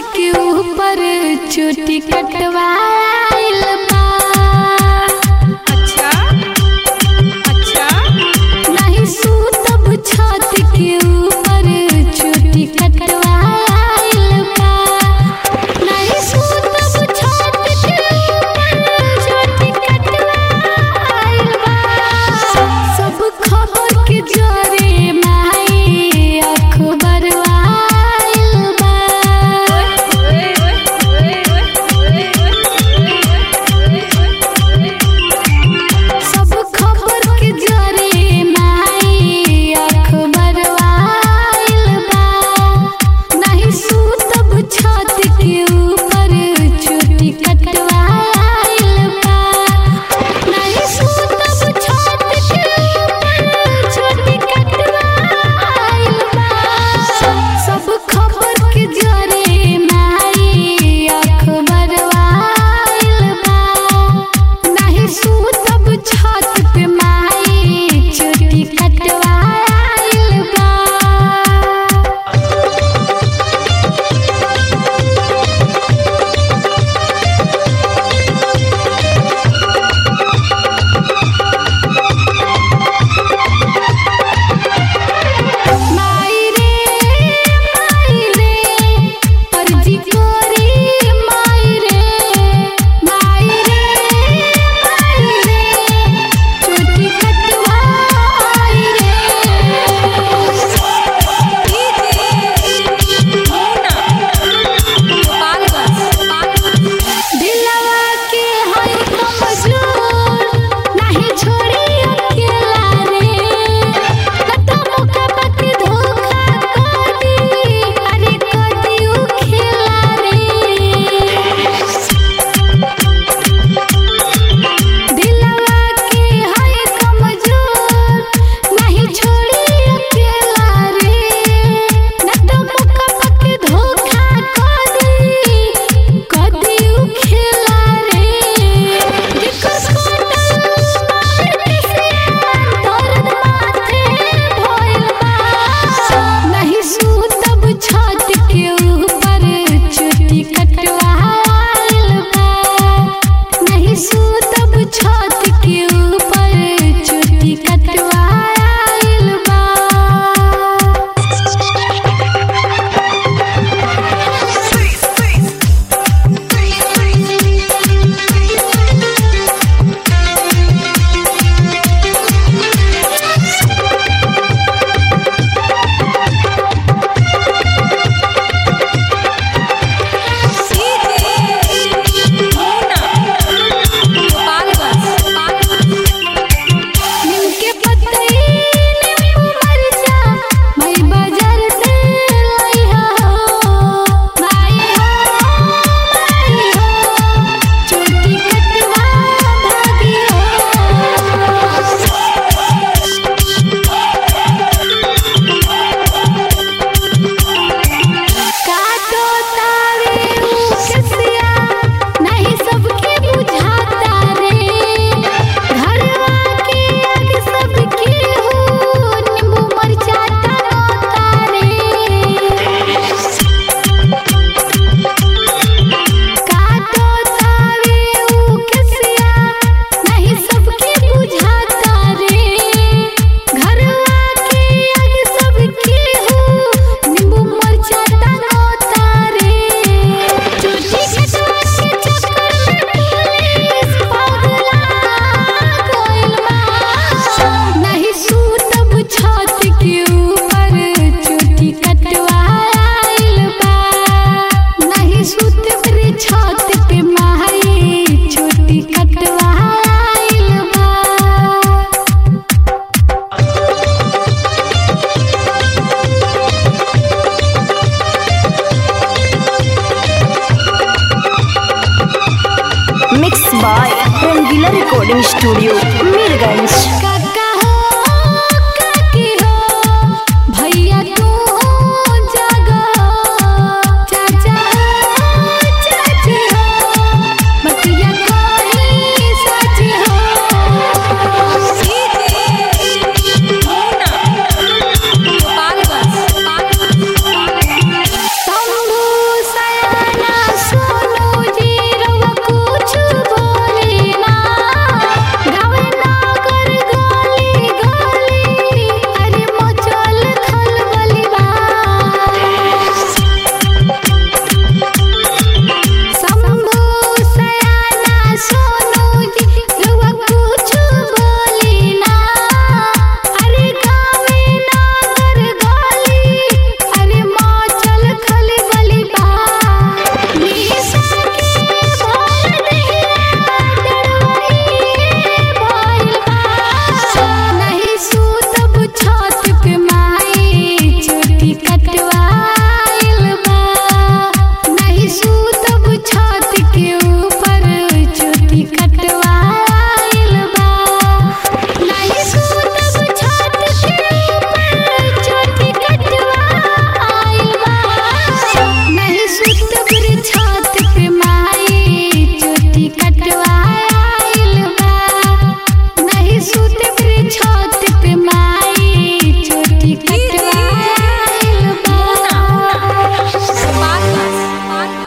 के ऊपर चोटी कटवाइल बा। अच्छा अच्छा नहीं सूतब छत के ऊपर चोटी कटवाइल बा। नहीं सूतब छत के ऊपर चोटी कटवाइल बा। सब खबर के जोरे माई अखबारवाइल बा। सब खबर के जोरे माई अखबारवाइल बा। नहीं सूतब छत के ऊपर चोटी कटवाइल बा। नहीं सूतब छत के ऊपर चोटी कटवाइल बा। सब खबर के जोरे माई अखबारवाइल बा। नहीं सूतब छत पे माई चोटी कटवाइल बा। माई रे अर्जी कोरी माई रे चोटी कटवाई रे। दिलवा के है कमजोर नहीं छोड़ी अकेला रे। कतो मौका बाकी धोखा कर दी अरे कदी उ खेला रे। दिलवा के है कमजोर नहीं छोड़ी अकेला रे। कतो मौका बाकी धोखा कर दी कदी उ खेला रे। दिक्कत कोटल मार के सियान दर्द माथे भइल बा। नहीं सूतब छत के ऊपर चोटी कटवाइल बा। नहीं सूतब छत के ऊपर चोटी कटवाइल बा। नीम के पतई नींबू मरचा मई बाजार से लइहा हो। माई हो चोटी कटवा भागी काटो तारे उकसिया नहीं सबके बुझाता रे। घरवा के आगे सबके हो नींबू मरचा टनोता रे। काटो तारे उकसिया नहीं सबके बुझाता रे। घरवा के आगे सबके हो नींबू मरचा टनोता रे। चोटी कटवा के चक्कर में पुलिस पगला गइल बा। नहीं सूतब छत के ऊपर चोटी कटवाइल बा। नहीं सूतब रे छत पे माई चोटी कटवाइल बा। Mix by Rangila recording studio Mirganj.